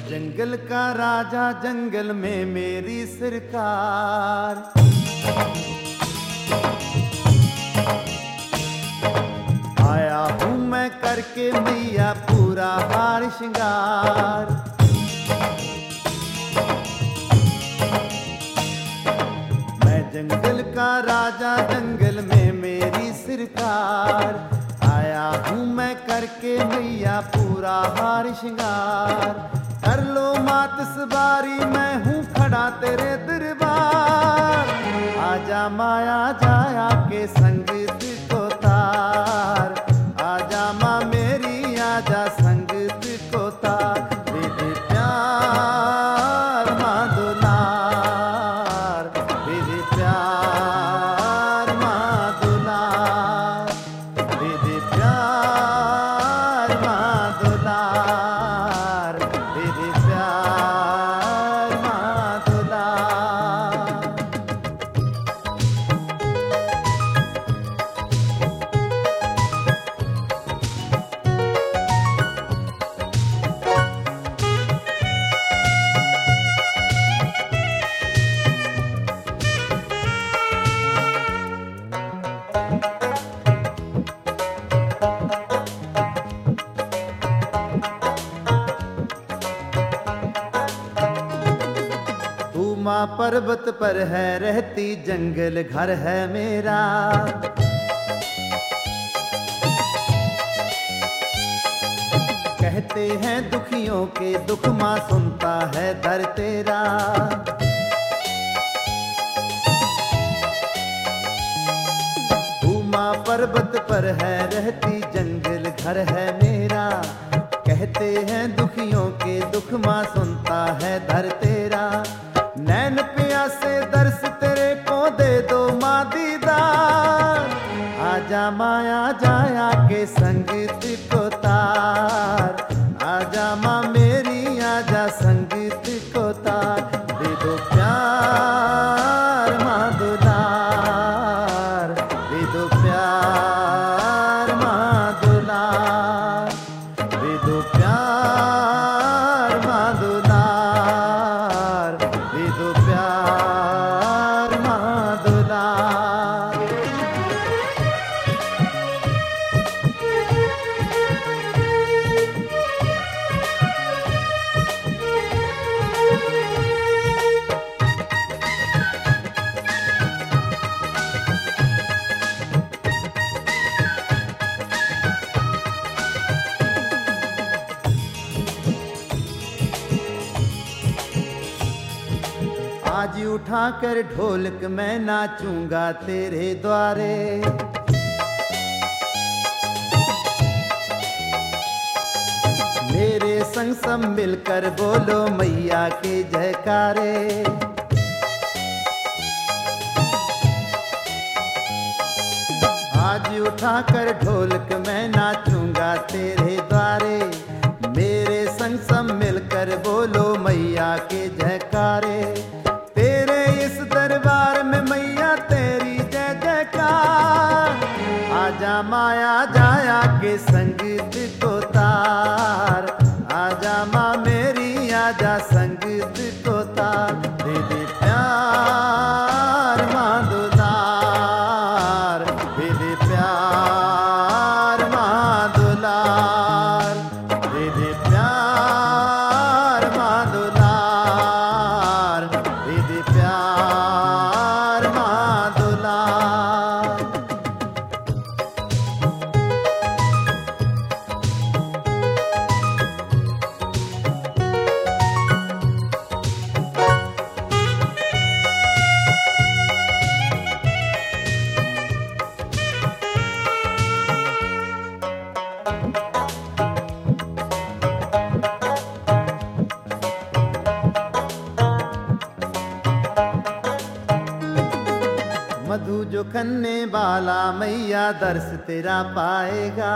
जंगल का राजा जंगल में मेरी सरकार। आया हूँ मैं करके मैया पूरा हार श्रृंगार। मैं जंगल का राजा जंगल में मेरी सरकार। आया हूँ मैं करके मैया पूरा हार श्रृंगार। कर लो मात सवारी मैं हूँ खड़ा तेरे दरबार। आजा माया जाया के संग को तार। आजा माँ मेरी आजा संग को तार। दीदी प्यार माँ दुलार। दीदी प्यार माँ दुलार। दीदी प्यार माँ दुलार। दीदी प्यार माँ दुलार। तू माँ पर्वत पर है रहती जंगल घर है मेरा। कहते हैं दुखियों के दुख माँ सुनता है दर तेरा। तू माँ पर्वत पर है रहती जंगल घर है मेरा। कहते हैं दुखियों के दुख माँ सुनता है दर तेरा। नैन प्यासे दर्श तेरे को दे दो माँ दीदार। आजा माया जाया के संग को तार। आजा माँ मेरी आजा संग को तार। दे दो प्यार माँ दुलार। दे दो प्यार माँ दुलार। दे दो प्यार माँ दुलार। दे दो प्यार माँ दुलार। आज उठा कर ढोलक मैं नाचूंगा तेरे द्वारे। मेरे संग सब मिलकर बोलो मैया के जयकारे। आज उठा कर ढोलक मैं नाचूंगा तेरे द्वारे। मेरे संग सब मिलकर बोलो मैया के जयकारे। तेरे इस दरबार में मैया तेरी जय जयकार। आजा माया जाया के संग को तार। आजा माँ मेरी आजा संग को तार। दीदी प्यार माँ दुलार। दीदी प्यार माँ दुलार। दीदी प्यार माँ दुलार। दीदी प्यार माँ दुलार। मधु जो खन्ने वाला मैया दर्श तेरा पाएगा।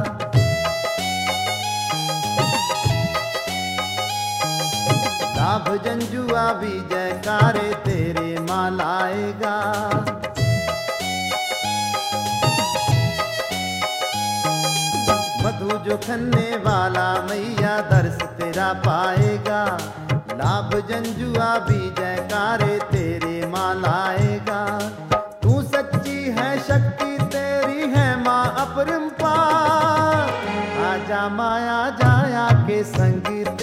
लाभ जंजुआ भी जयकारे तेरे माँ लाएगा। मधु जो खन्ने वाला मैया दर्श तेरा पाएगा। लाभ जंजुआ भी जयकारे तेरे माँ लाएगा। तू सच्ची है शक्ति तेरी है माँ अपरंपार। आजा माया जाया के संग